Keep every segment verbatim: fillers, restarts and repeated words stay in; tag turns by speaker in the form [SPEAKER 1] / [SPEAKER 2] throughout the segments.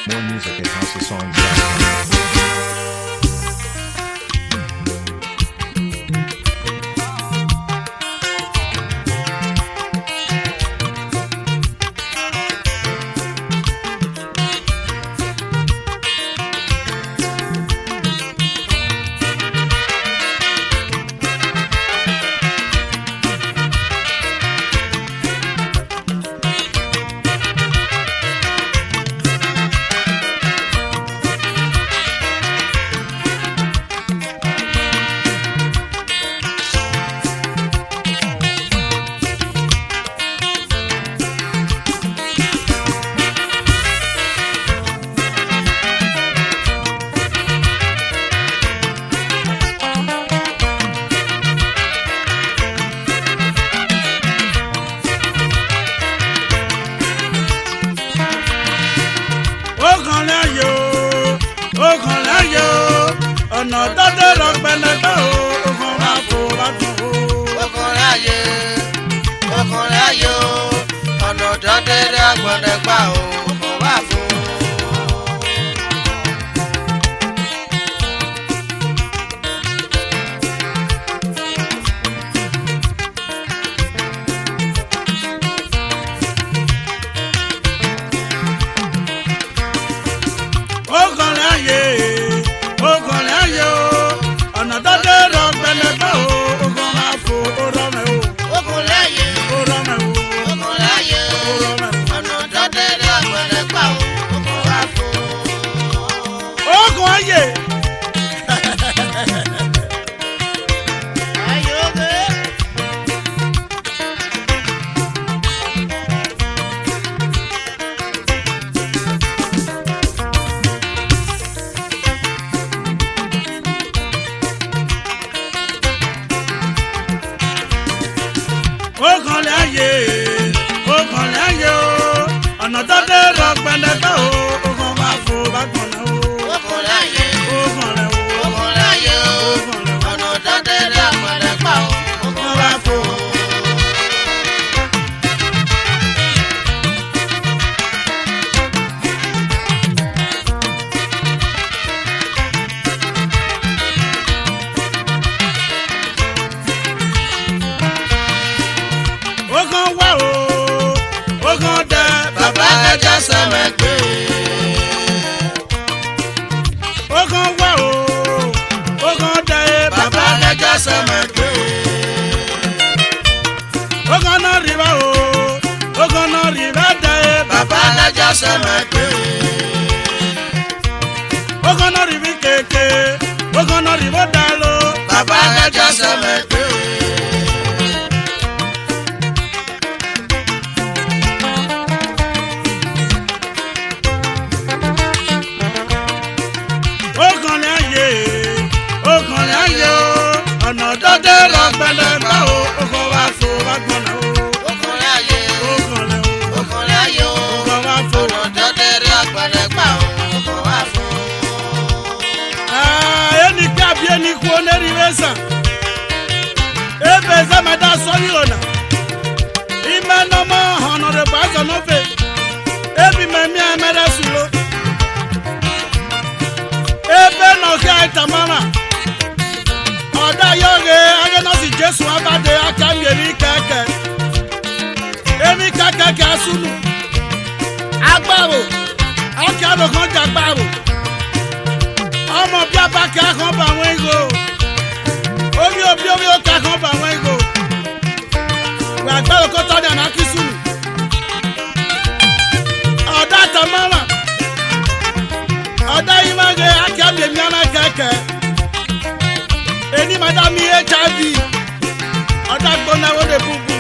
[SPEAKER 1] More music at house of songs dot com.
[SPEAKER 2] ọ̀nà dọ́dẹ́ lọ gbẹlẹgbẹ́ o ogun wa fò wá dùn o.
[SPEAKER 3] ọkùnrin ayé ọkùnrin ayé o ọ̀nà dọ́dẹ́ lọ gbẹlẹgbẹ́ o ogun wa fò.
[SPEAKER 2] ọkùnrin ayé ọkùnrin ayé o ọ̀nà dọ́dẹ́ lọ gbẹlẹgbẹ́ o ogun wa fò ó rọmẹ o.
[SPEAKER 3] ọkùnrin ayé
[SPEAKER 2] ó rọmẹ o.
[SPEAKER 3] ọkùnrin ayé
[SPEAKER 2] ó rọmẹ o.
[SPEAKER 3] ọ̀nà dọ́dẹ́ lọ gbẹlẹgbẹ́ o ogun wa fò.
[SPEAKER 2] ogun ayé.
[SPEAKER 3] ayé oge.
[SPEAKER 2] ọkùnrin ayé ọkùnrin ayé o ọ̀nà dọ́dẹ́ lọ gbẹlẹgbẹ́ o ogun wa fò wá gbọ̀n náà o.
[SPEAKER 3] ọkùnrin ayé
[SPEAKER 2] ọkùnrin o.
[SPEAKER 3] ọkùnrin ayé o ọ̀nà dọ́dẹ́ lọ gbẹlẹgbẹ́ o ogun wa fò.
[SPEAKER 2] ogun wa o ogun dẹ
[SPEAKER 3] bàbá ẹja sẹ́mẹ̀ gbé.
[SPEAKER 2] ogun wa o ogun dẹ
[SPEAKER 3] bàbá ẹja sẹ́mẹ̀ gbé.
[SPEAKER 2] ogun náà rí wa o ogun náà rí wa dẹ
[SPEAKER 3] bàbá ẹja sẹ́mẹ̀ gbé.
[SPEAKER 2] ogun náà rí mi kéèké ogun náà rí wa dá lo
[SPEAKER 3] bàbá ẹja sẹ́mẹ̀ gbé.
[SPEAKER 2] ogun ní ayé ogun ní ayé o ọ̀nà dọ́dẹ́ lọ gbẹlẹgbẹ́ o ogun wa fò wá gbọ̀n náà o.
[SPEAKER 3] ọkùnrin ayé
[SPEAKER 2] ogun lẹ o
[SPEAKER 3] ọkùnrin ayé o
[SPEAKER 2] ogun wa fò.
[SPEAKER 3] ọ̀nà dọ́dẹ́ lọ gbẹlẹgbẹ́ o ogun wa fò.
[SPEAKER 2] ẹni ká bí ẹni kú onẹ́rì mẹ́sàn ebe sẹ́mẹ́dá sọ́rí ọ̀nà ìmẹ́ nọmọ ọ̀nà rẹ̀ bá sọ̀nà fẹ́ ebi mẹ́mí ẹ̀mẹ́rẹ́ sùlọ ebe nọ̀kẹ́ àìtàmọ́mà ọ̀dà yọ̀ọ̀gẹ̀ ayénọ́sì jésù abáde akámiẹ̀mí kẹ̀kẹ́ èmi kẹ̀kẹ́ sùnù agbáwo ọkẹ́ àdókàn jà gbáwo ọmọ bí abákẹ́ kan bá àwọn ego omi obi omi ọkẹ́ kan bá àwọn ego wà gbẹ́rù kó tọ́ ní ànákísù ọ̀dà tàmọ́mà ọ̀dà yìí máa ń gẹ akẹ́bí èmi àná kẹ̀kẹ́ ẹni madam h i v ọ̀dà gbónáwó lè búbu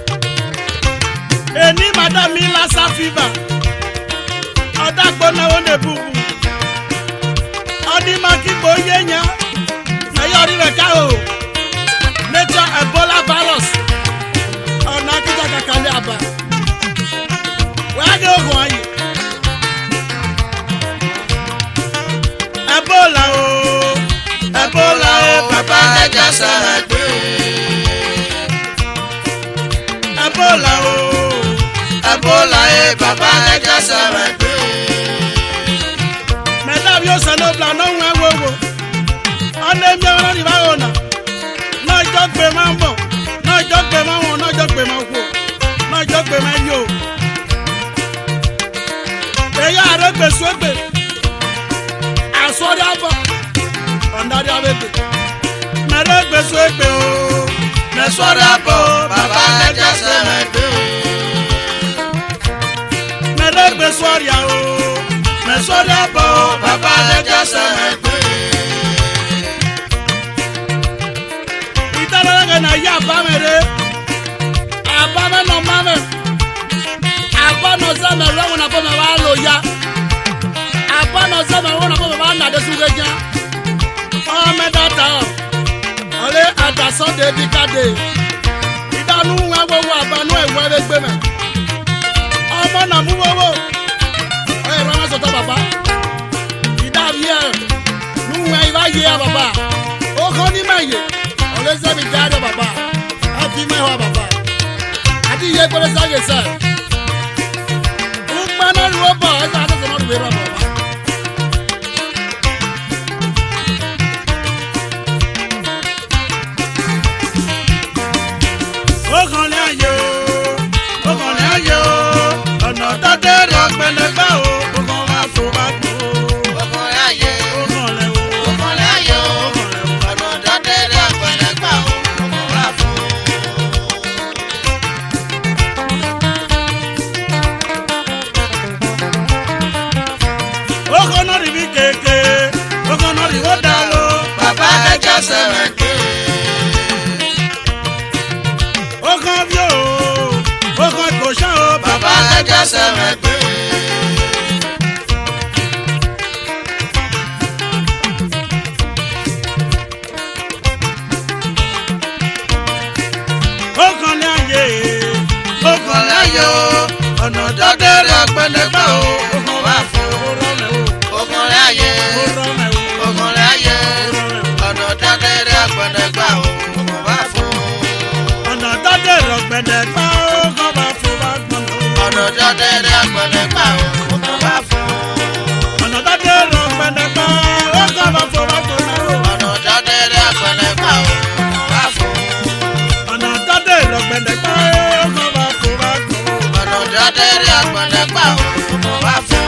[SPEAKER 2] ẹni madam lassa fever ọ̀dà gbónáwó lè búbu ọdí makíbo yéèyàn ẹ̀yọ́ rí rẹ̀ ká o nature ebola virus ọ̀nà akíjà kàkàlẹ̀ àbá wàá dé ogun ayé ebola o ebola o
[SPEAKER 3] bàbá ẹja sẹ́mẹ̀ gbé.
[SPEAKER 2] ebola o
[SPEAKER 3] Ebola e bàbá ẹja sẹ́mẹ̀ gbé.
[SPEAKER 2] senobla no nwe wowo ane mi ona ri ba ona no jogbe ma mo no jogbe ma won no jogbe ma wo no jogbe ma yo eya are gbe sogbe asori abo ondari abebe mere gbe sogbe o me sori abo baba eja se me gbe mere gbe sori a o me sori abo baba eja se me gbe itara na ya ba mere aba me no mame aba no za me ro na bo me wa lo ya aba no za me ro na bo me wa na de sugeja o me data ole adaso de dikade idanu wa wo aba no ewe re gbe me omo na mu wo wo e ro na so ta baba idari e nu wa iba ye baba o ko ni maye ole se mi jade baba afi me ho baba ati ye ko le sa ge sa mana roba esa asa no be roba o kan le ayo o kan le ayo ona ta de ro pele gba o o kan wa fo ba ko
[SPEAKER 3] o kan le aye
[SPEAKER 2] o kan le o
[SPEAKER 3] o kan le ayo ona ta de ro pele gba o o kan wa fo
[SPEAKER 2] okono ri bi keke okono ri wo dalo
[SPEAKER 3] baba eja se me gbe
[SPEAKER 2] okon bi o okon ko sha o
[SPEAKER 3] baba eja se me gbe
[SPEAKER 2] okon le aye okon le ayo
[SPEAKER 3] ona ta de ro pele gba o o kan wa fo o kan le aye o kan le aye ona ta de ro pele gba o o kan wa fo
[SPEAKER 2] ọ̀nà tọ́jú ìrọ̀gbẹ̀dẹ̀ gbá ó kọ́ bá fún wa gbọ́n.
[SPEAKER 3] ọ̀nà ta de ro pele gba o o kan wa fo
[SPEAKER 2] ọ̀nà tọ́jú ìrọ̀gbẹ̀dẹ̀ gbá ó kọ́ bá fún wa gbọ́n.
[SPEAKER 3] ọ̀nà ta de ro pele gba o o kan wa fo
[SPEAKER 2] ọ̀nà tọ́jú ìrọ̀gbẹ̀dẹ̀ gbá ó kọ́ bá fún wa gbọ́n.
[SPEAKER 3] ọ̀nà ta de ro pele gba o o kan wa fo.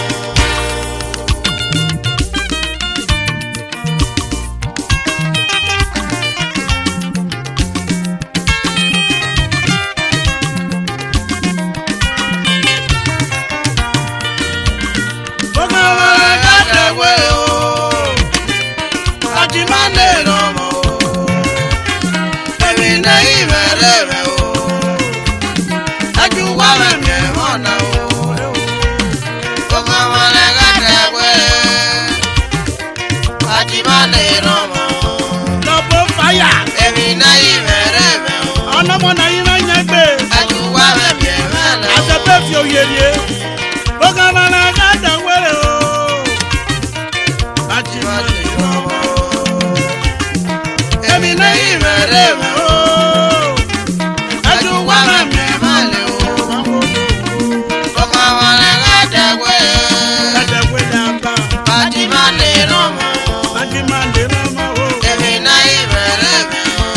[SPEAKER 2] ọlọ́mọ náà yín máa ń yẹn gbé. àtẹ̀pẹ́ fi òye rí e. ó kàn máa ń ká dẹ̀wẹ́rẹ́ o. láti máa lè rọmọ. èmi náà yín rẹ̀ rẹ̀ o. ẹjú wá máa mi máa lè o. ó kàn máa ń ká dẹ̀wẹ́rẹ́. ẹ̀dẹ̀wẹ́rẹ́ àbá. láti máa lè rọmọ. láti máa lè rọmọ o. èmi náà yín rẹ̀ rẹ̀ o.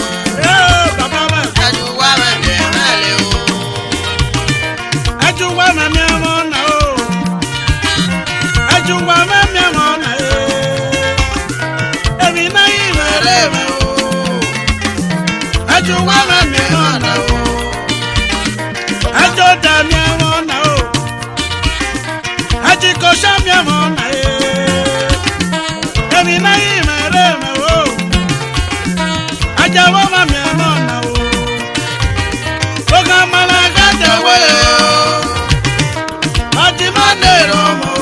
[SPEAKER 2] Ejuwa mami amona o, ejuwa mami amona e, emi na imere me o, ejuwa mami amona o, ejo da mi amona o, ejiko sha mi amona e, emi na imere me o, ejawa mami amona o, oga malaga de we o. Ati manero mo